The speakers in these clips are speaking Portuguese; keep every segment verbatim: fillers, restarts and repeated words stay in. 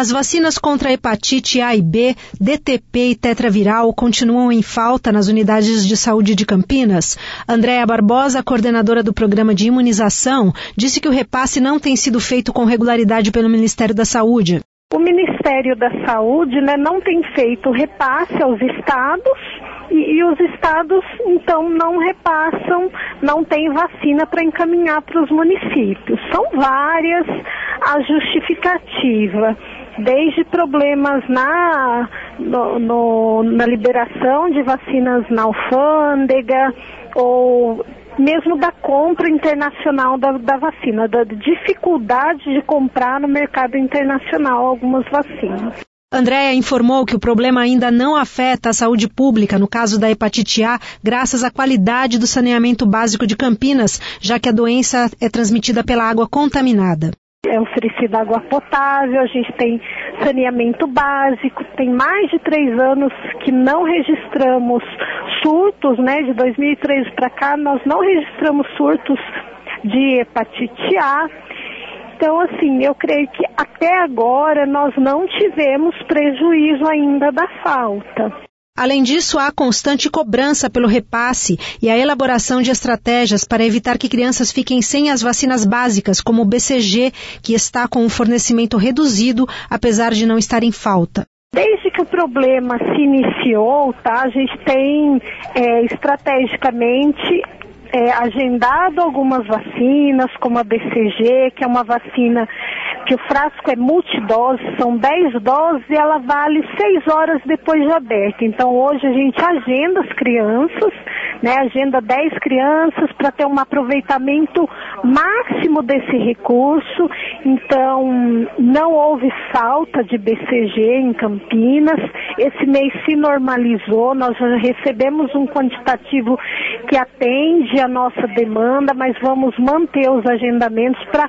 As vacinas contra a hepatite A e B, D T P e tetraviral continuam em falta nas unidades de saúde de Campinas. Andréa Barbosa, coordenadora do programa de imunização, disse que o repasse não tem sido feito com regularidade pelo Ministério da Saúde. O Ministério da Saúde, né, não tem feito repasse aos estados e, e os estados, então, não repassam, não tem vacina para encaminhar para os municípios. São várias as justificativas. Desde problemas na, no, no, na liberação de vacinas na alfândega, ou mesmo da compra internacional da, da vacina, da dificuldade de comprar no mercado internacional algumas vacinas. Andréa informou que o problema ainda não afeta a saúde pública, no caso da hepatite A, graças à qualidade do saneamento básico de Campinas, já que a doença é transmitida pela água contaminada. É oferecida água potável, a gente tem saneamento básico, tem mais de três anos que não registramos surtos, né? De dois mil e treze para cá, nós não registramos surtos de hepatite A. Então, assim, eu creio que até agora nós não tivemos prejuízo ainda da falta. Além disso, há constante cobrança pelo repasse e a elaboração de estratégias para evitar que crianças fiquem sem as vacinas básicas, como o B C G, que está com um fornecimento reduzido, apesar de não estar em falta. Desde que o problema se iniciou, tá, a gente tem é, estrategicamente é, agendado algumas vacinas, como a B C G, que é uma vacina que o frasco é multidose, são dez doses e ela vale seis horas depois de aberta. Então hoje a gente agenda as crianças, né, agenda dez crianças para ter um aproveitamento máximo desse recurso. Então não houve falta de B C G em Campinas, esse mês se normalizou, nós já recebemos um quantitativo que atende a nossa demanda, mas vamos manter os agendamentos para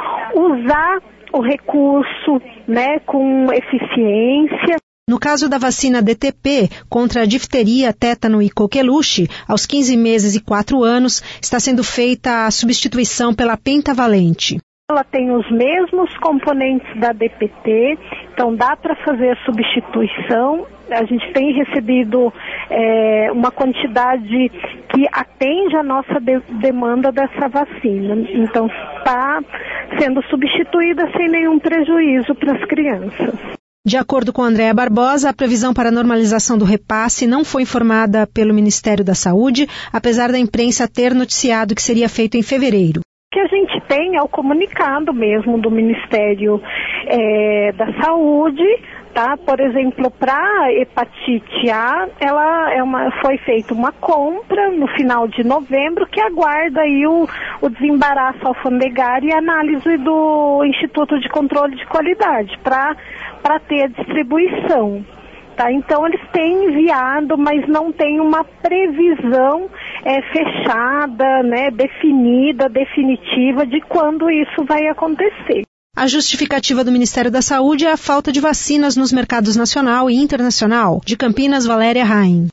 usar o recurso, né, com eficiência. No caso da vacina D T P contra a difteria, tétano e coqueluche, aos quinze meses e quatro anos, está sendo feita a substituição pela pentavalente. Ela tem os mesmos componentes da D P T, então dá para fazer a substituição. A gente tem recebido é, uma quantidade que atende a nossa de- demanda dessa vacina. Então está sendo substituída sem nenhum prejuízo para as crianças. De acordo com Andréa Barbosa, a previsão para a normalização do repasse não foi informada pelo Ministério da Saúde, apesar da imprensa ter noticiado que seria feito em fevereiro. O que a gente tem é o comunicado mesmo do Ministério é, da Saúde, tá? Por exemplo, para hepatite A, ela é uma, foi feita uma compra no final de novembro que aguarda aí o, o desembaraço alfandegário e a análise do Instituto de Controle de Qualidade para para ter a distribuição. Tá, então eles têm enviado, mas não tem uma previsão é, fechada, né, definida, definitiva de quando isso vai acontecer. A justificativa do Ministério da Saúde é a falta de vacinas nos mercados nacional e internacional. De Campinas, Valéria Rain.